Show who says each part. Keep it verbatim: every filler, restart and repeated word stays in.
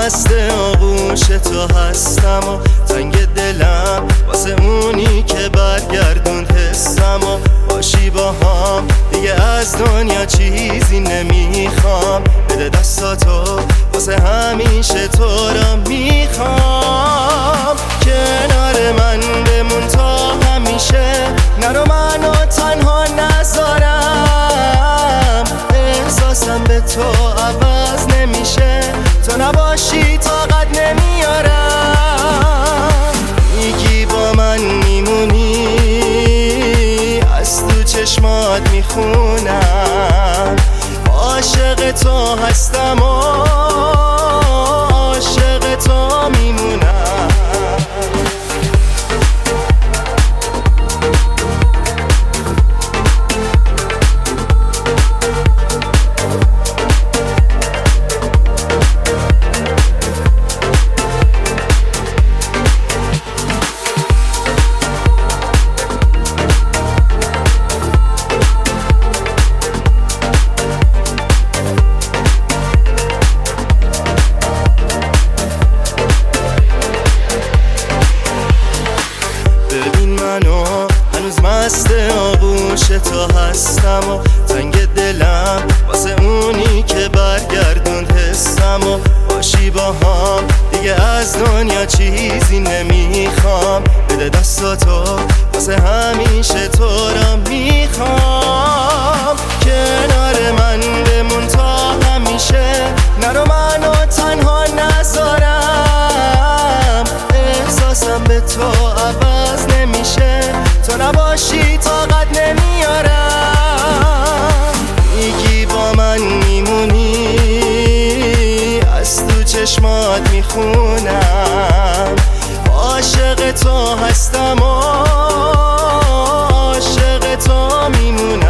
Speaker 1: مست آغوش تو هستم و تنگ دلم واسه اونی که برگردون حسم و باشی با هم دیگه از دنیا چیزی نمیخوام. بده دستاتو واسه همیشه تو را میخوام. کنار من بمون تا همیشه، نرو منو تنها نذارم. احساسم به تو عوض نمیشه، تو نباشی طاقت نمیارم. میگی با من میمونی، از تو چشمات میخونم. عاشق تو هستم و عاشق تو میمونم. هنوز مست آغوش تو هستم و تنگ دلم واسه اونی که برگردون حسم و باشی با هم دیگه از دنیا چیزی نمیخوام. بده دستاتو واسه همیشه تو را میخوام. کنار من بمون تا همیشه، نرو منو تنها نذارم. احساسم به تو عوض نمیشه، تو نباشی طاقت نمیارم. میگی با من میمونی، از تو چشمات میخونم. عاشق تو هستم و عاشق تو میمونم.